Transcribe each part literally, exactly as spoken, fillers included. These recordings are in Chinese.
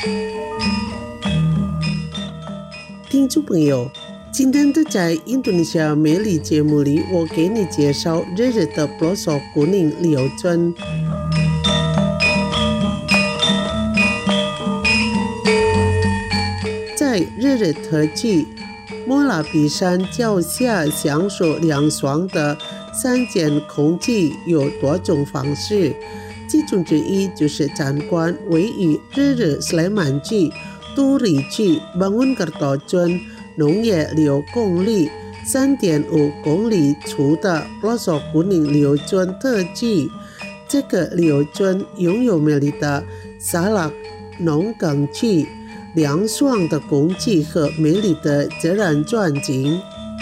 听众朋友，今天的在印度尼西亚美丽节目里，我给你介绍日日的布罗索古宁旅游村。在日日特区莫拉比山脚下享受凉爽的山间空气有多种方式，其中之一就是参观位于日日斯莱曼区都里区 Bangunkerto 村农业旅游公里 三点五公里处的布罗索古宁旅游村特区。这个旅游村拥有美丽的沙拉农耕区、凉爽的空气和美丽的自然风景。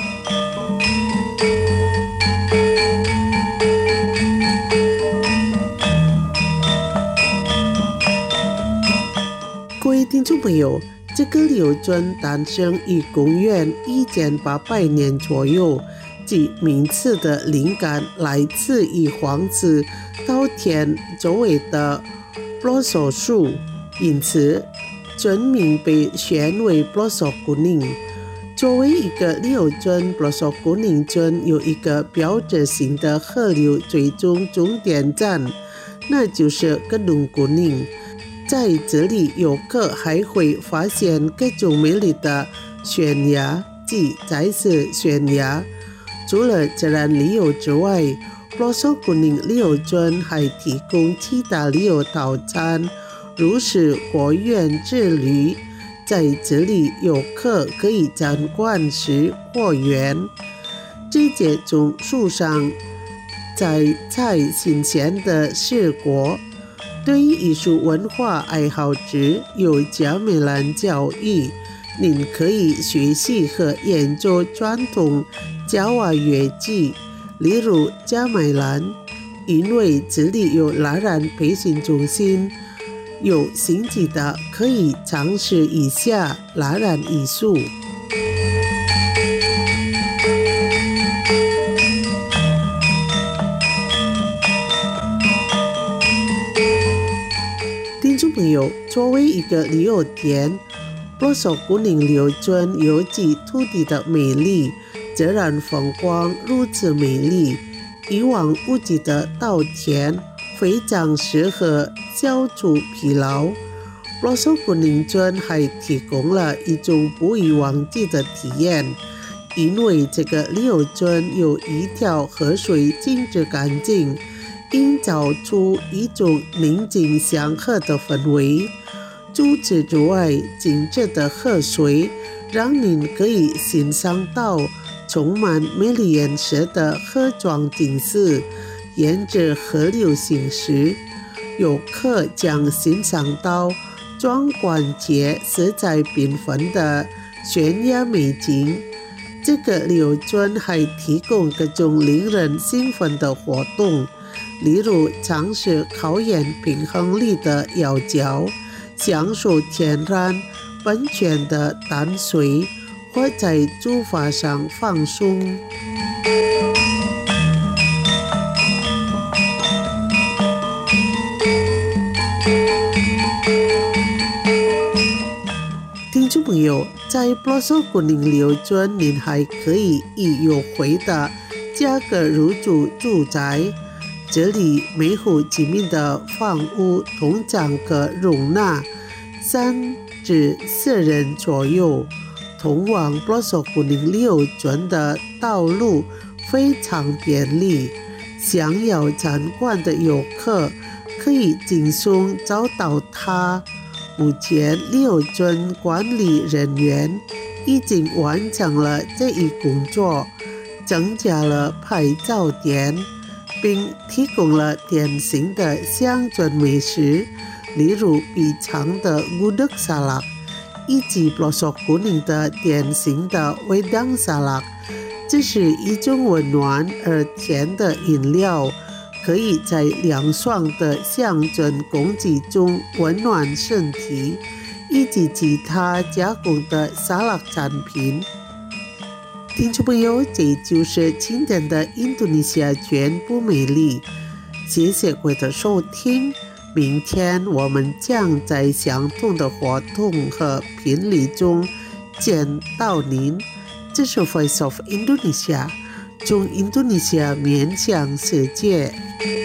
各位听众朋友，这个旅游村诞生于公元一千八百年左右，其名字的灵感来自于黄子稻田周围的布罗索树，因此村名被选为布罗索古宁。作为一个旅游村，布罗索古宁村有一个标志性的河流最终终点站，那就是格隆古宁。在这里，游客还会发现各种美丽的悬崖及彩色悬崖。除了自然旅游之外，布罗索古宁旅游村还提供其他旅游套餐，如是果园之旅。在这里，游客可以参观石果园，直接从树上摘采新鲜的石果。对于艺术文化爱好者有加美兰教育，您可以学习和演奏传统加瓦乐器，例如加美兰。因为这里有蜡染培训中心，有兴趣的可以尝试一下蜡染艺术。听众朋友，作为一个旅游点，布罗索古宁旅游村有其土地的美丽，自然风光如此美丽，一望无际的稻田非常适合消除疲劳。布罗索古宁村还提供了一种不易忘记的体验，因为这个旅游村有一条河水静止干净，营造出一种宁静祥和的氛围。除此之外，静止的河水让您可以欣赏到充满美丽颜色的河状景色。沿着河流行驶，游客将欣赏到壮观且色彩缤纷的悬崖美景。这个旅游村还提供各种令人兴奋的活动，例如尝试考验平衡力的摇脚，享受天然温泉的淡水，或在竹筏上放松。听众朋友，在布罗索古宁旅游村，您还可以以优惠的价格入住住宅。这里每户居民的房屋通常可容纳三至四人左右。通往布罗索古宁旅游村的道路非常便利，想要参观的游客可以轻松找到它。目前旅游村管理人员已经完成了这一工作，增加了拍照点，并提供了典型的乡村美食，例如比长的古德沙拉，以及布罗索古宁的典型的维当沙拉。这是一种温暖而甜的饮料，可以在凉爽的乡村空气中温暖身体，以及其他加工的沙拉产品。听众朋友，这就是今天的印度尼西亚全部美丽，谢谢各位的收听， 明天我们将在相同的活动和频率中见到您。这是 Voice of Indonesia， 从印度尼西亚面向世界。